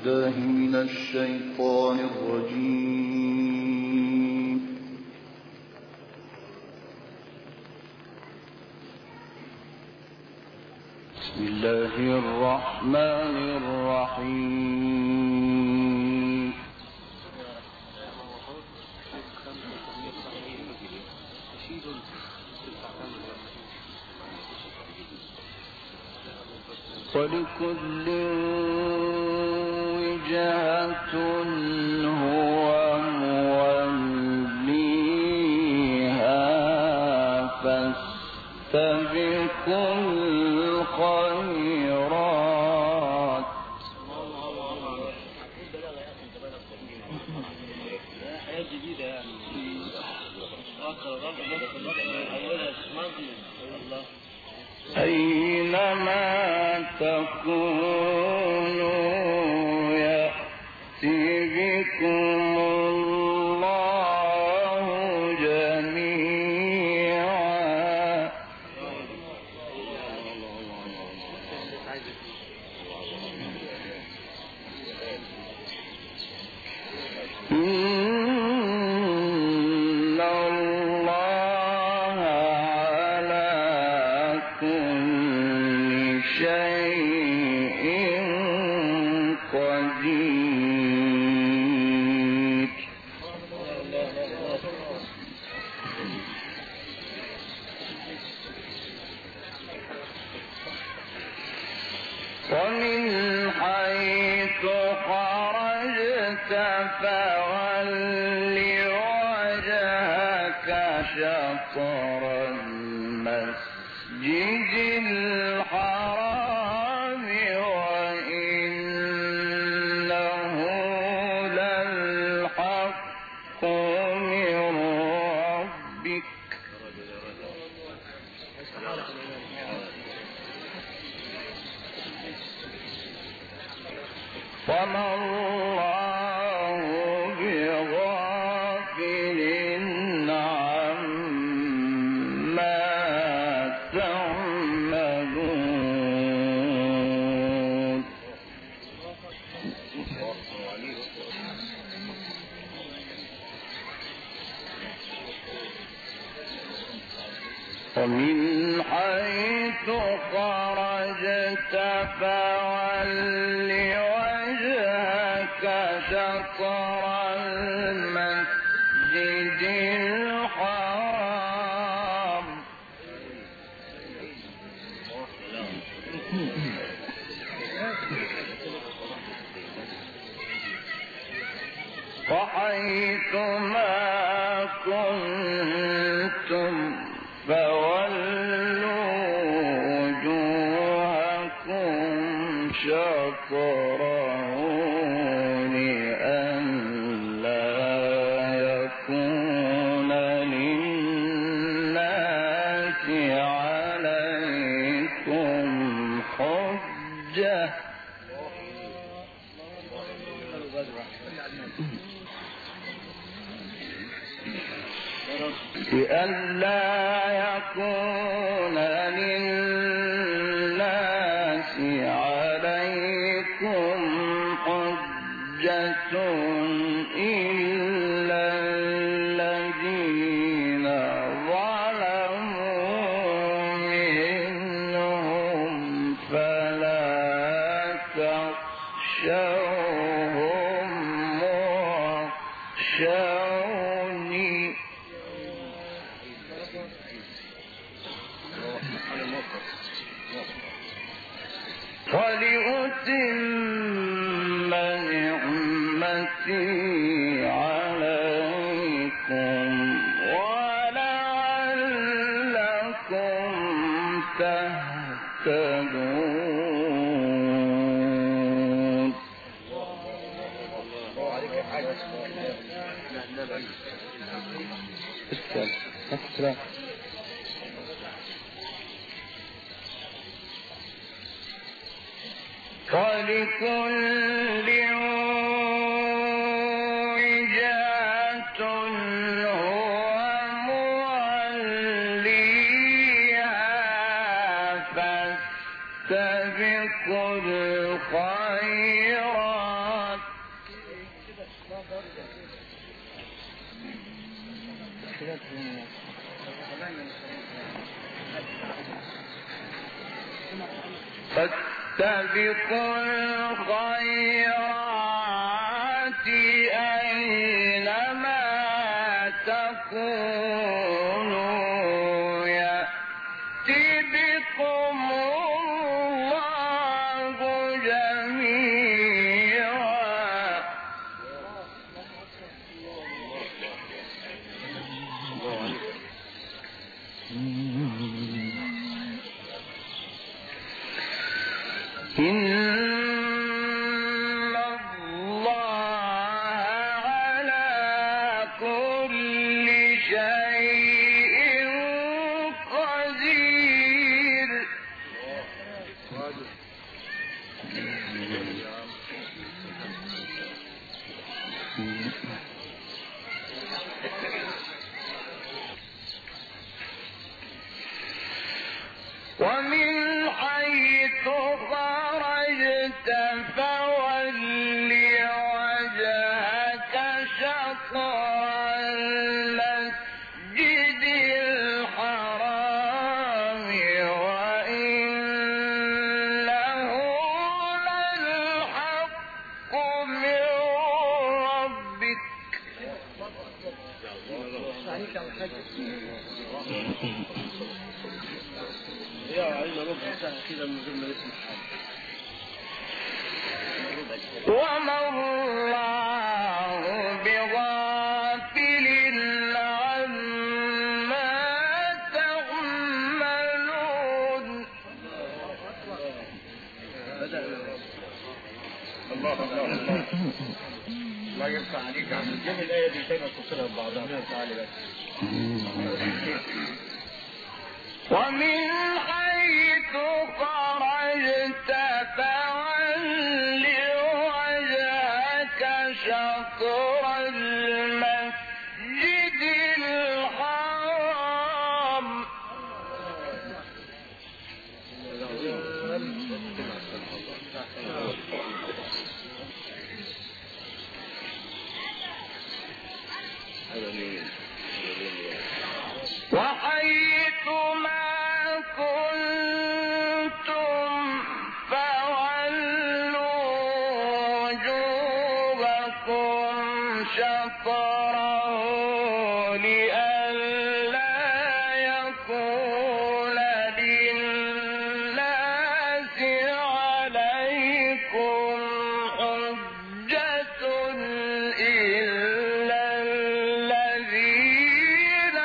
بالله من الشيطان الرجيم. بسم الله الرحمن الرحيم. ولكل وجهة هو موليها فاستبقوا الخيرات. أينما تكونوا يأتي بكم الله جميعا. إن الله على كل شيء قدير. ومن حيث خرجت فول وجهك شطر المسجد الحرام وإنه للحق من ربك. وما الله بغافل عما تعملون. ومن حيث خرجت فول وجهك شطر المسجد الحرام وحيث ما كنتم فولوا وجوهكم شطره لئلا يكون للناس عليكم حجة إلا الذين ظلموا منهم فلا تخشوهم واخشوني ولأتم نعمتي عليكم ولعلكم تهتدون. ولكل وجهة هو موليها فاستبقوا الخيرات فاستبقوا الخيرات أينما تكونوا يأت بكم الله جميعا. إن الله على كل شيء قدير. ومن حيث خرجت فول وجهك شطر المسجد الحرام وإنه للحق من ربك. وما الله بغافل عما تعملون. الله يرفع عليك عم تجيب الآية دي كيف تصلها ببعضها. تعالي بس. ومن حيث خرجت فول وجهك شطر المسجد الحرام وحيث ما كنتم فولوا وجوهكم شطره لئلا يكون للناس عليكم حجة إلا الذين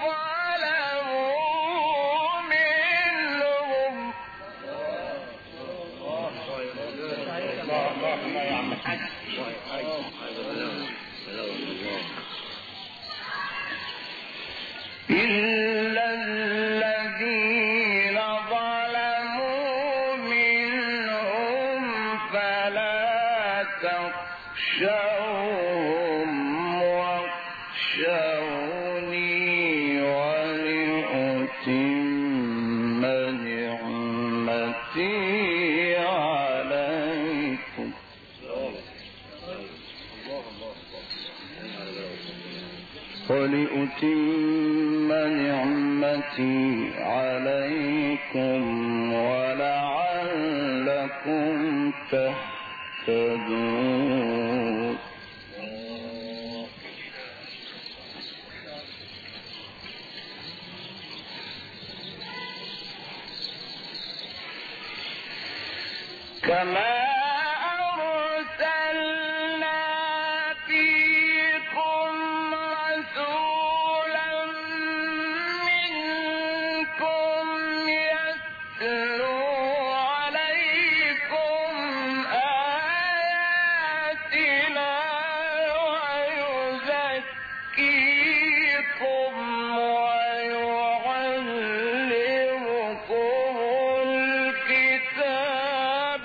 ظلموا منهم. إلا الذين ظلموا منهم فلا تخشوهم واخشوني ولأتم نعمتي عليكم. ولأتم نعمتي عليكم ولعلكم تهتدون. كما أرسلنا فيكم رسولا منكم يتلو عليكم آياتنا ويزكيكم ويعلمكم الكتاب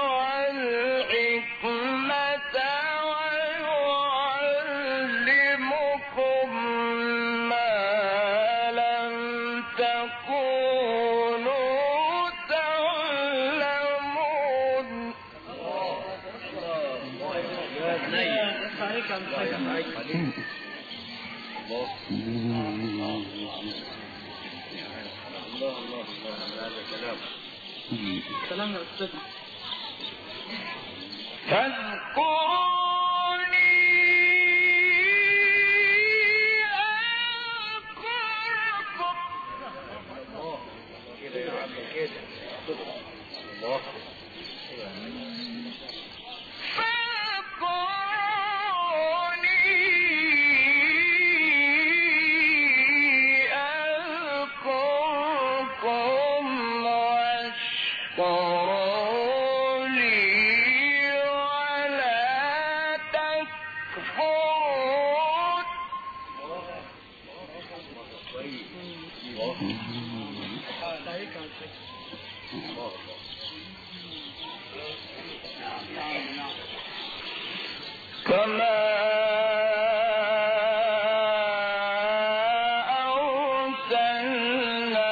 والحكمة ويعلمكم ما لم تكونوا تعلمون. كلام يا أستاذ. فاذكروني أذكركم كده يا عم كده. الله. كما أرسلنا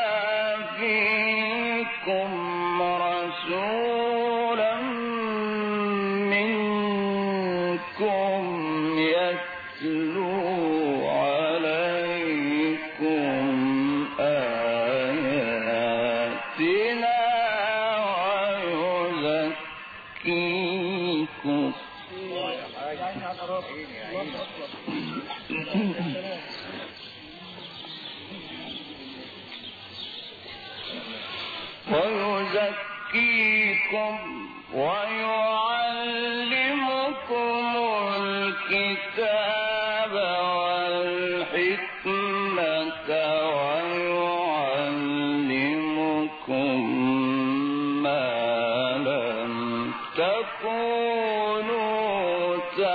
فيكم رسولا منكم يتلو عليكم آياتنا ويزكيكم ويعلمكم الكتاب والحكمة ويعلمكم ما لم تكونوا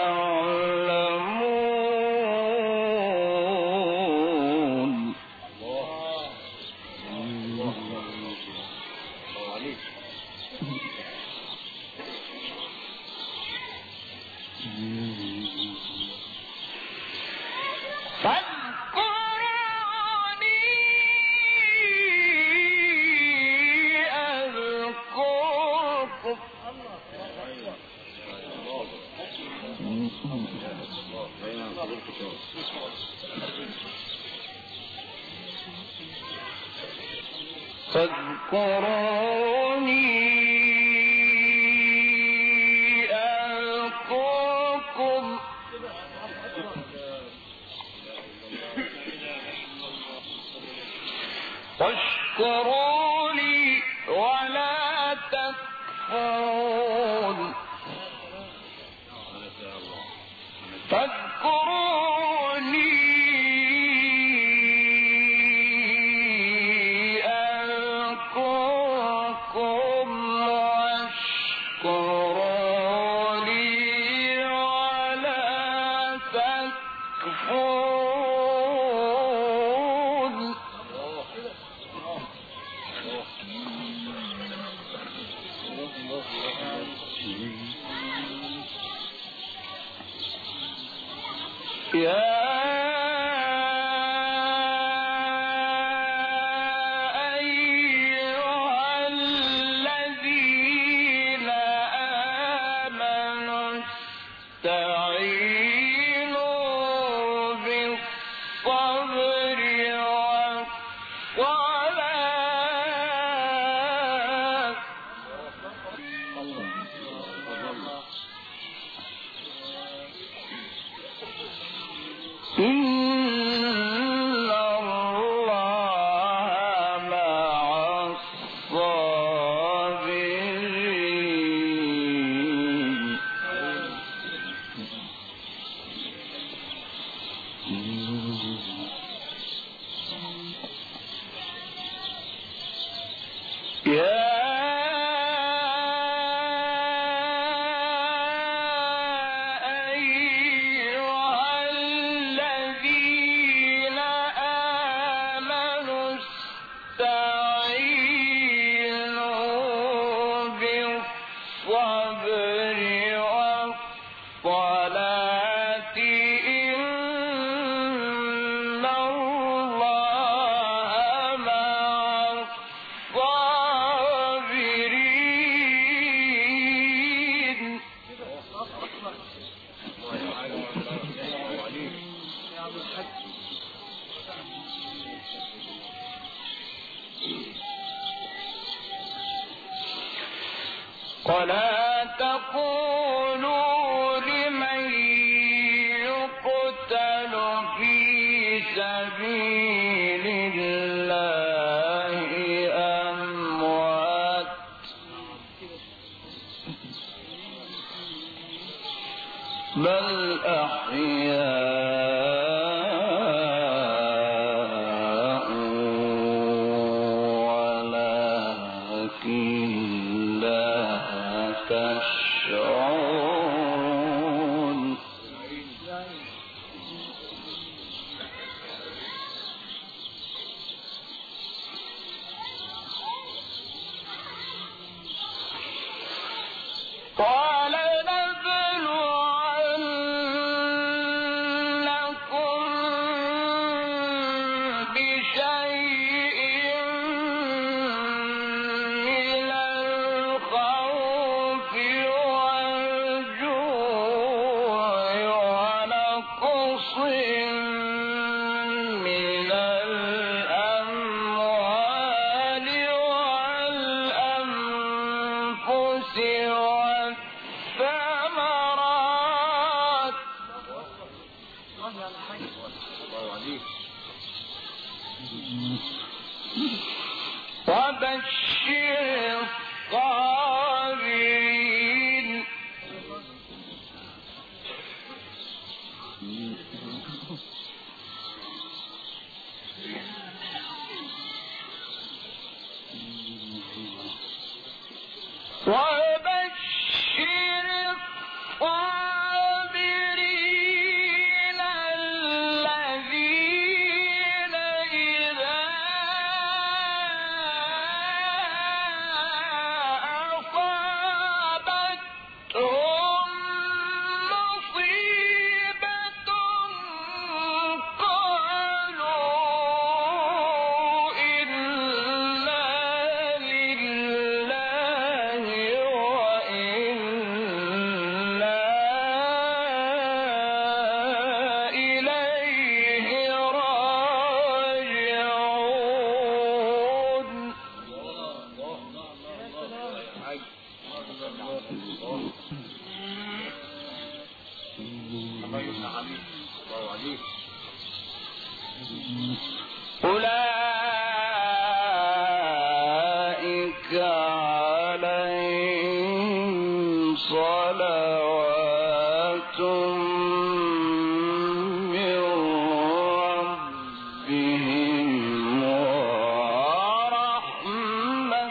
تعلمون. فاذكروني أذكركم فاذكروني أذكركم واشكروا لي ولا تكفرون. فاذكروني أذكركم واشكروا لي ولا تكفرون. يا أيها الذين آمنوا استعينوا بالصبر والصلاة إن الله مع الصابرين. يا أيها الذين تقولوا لمن يقتل في سبيل الله أموات بل أحياء ولكن لا تشعرون وبشر الصابرين وبشر الصابرين الذين إذا أصابتهم مصيبة قالوا إنا لله وإنا إليه راجعون أولئك عليهم صلوات من ربهم ورحمة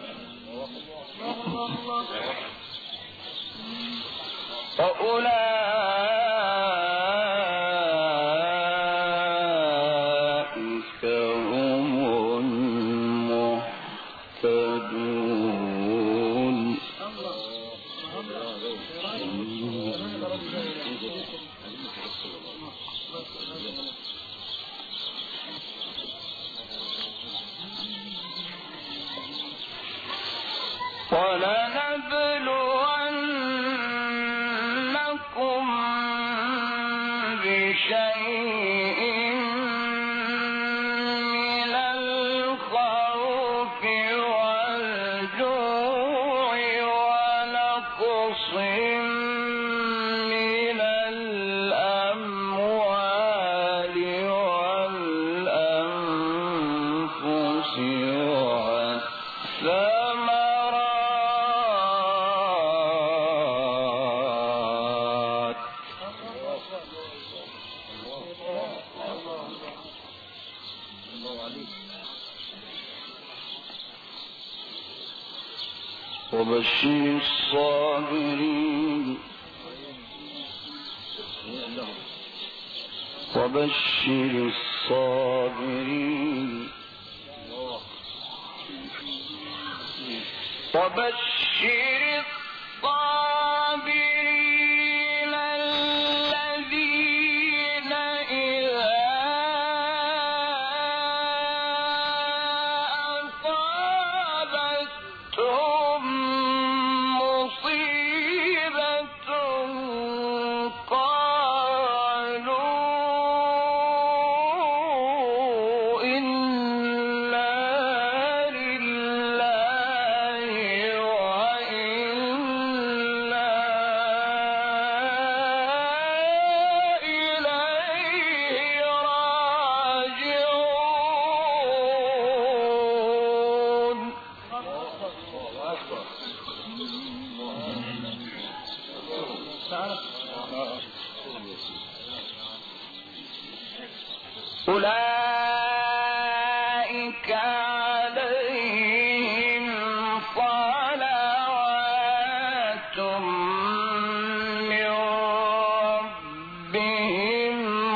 وأولئك هم المهتدون ولنبلونكم بشيء من الخوف والجوع ونقص من الأموال والأنفس والثمرات وبشر الصابرين وبشر الصابرين وبشر الصابرين الذين إذا أصابتهم مصيبة قالوا إنا لله وإنا أولئك عليهم صلوات من ربهم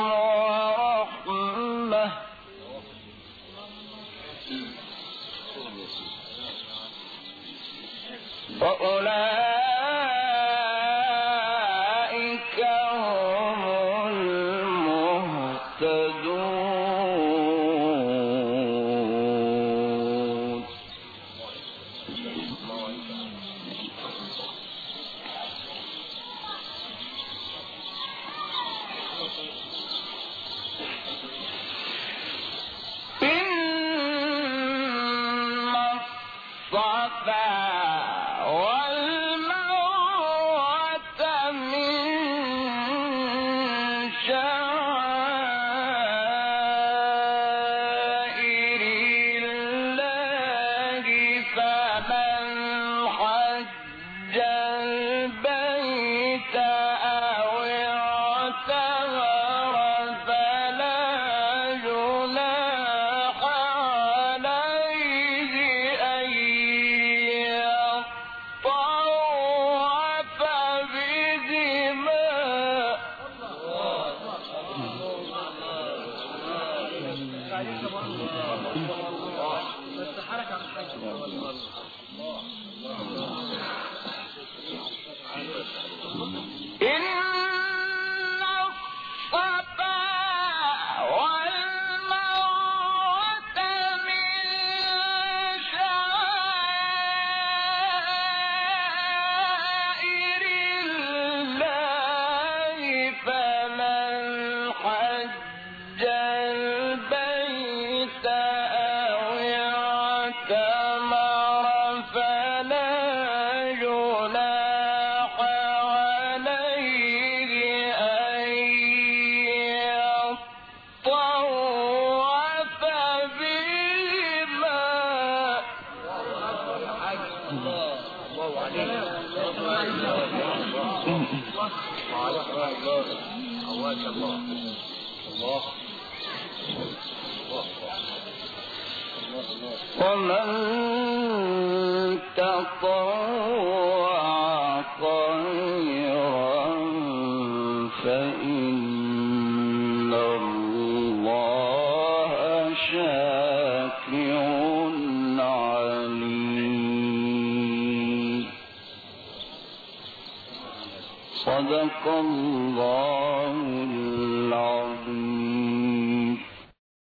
ورحمة وأولئك هم المهتدون. إن الصفا والمروة من شعائر الله فمن حج البيت أو اعتمر فلا جناح عليه أن يطوف بهما إن الصفا والمروة من شعائر الله فمن حج البيت أو اعتمر فلا جناح عليه أن يطوف بهما ومن تطوع خيرا فإن الله شاكر عليم. صدق الله العظيم.